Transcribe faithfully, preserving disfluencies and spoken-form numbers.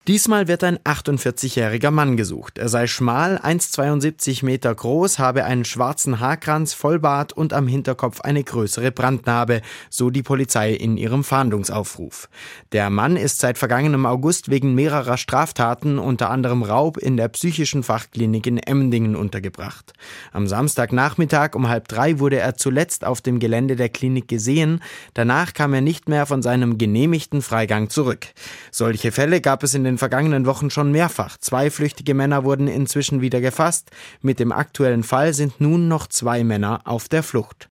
Diesmal wird ein achtundvierzigjähriger Mann gesucht. Er sei schmal, eins Komma zweiundsiebzig Meter groß, habe einen schwarzen Haarkranz, Vollbart und am Hinterkopf eine größere Brandnarbe, so die Polizei in ihrem Fahndungsaufruf. Der Mann ist seit vergangenem August wegen mehrerer Straftaten, unter anderem Raub, in der psychischen Fachklinik in Emmendingen untergebracht. Am Samstagnachmittag um halb drei wurde er zuletzt auf dem Gelände der Klinik gesehen. Danach kam er nicht mehr von seinem genehmigten Freigang zurück. Solche Fälle gab es in den vergangenen Wochen schon mehrfach. Zwei flüchtige Männer wurden inzwischen wieder gefasst. Mit dem aktuellen Fall sind nun noch zwei Männer auf der Flucht.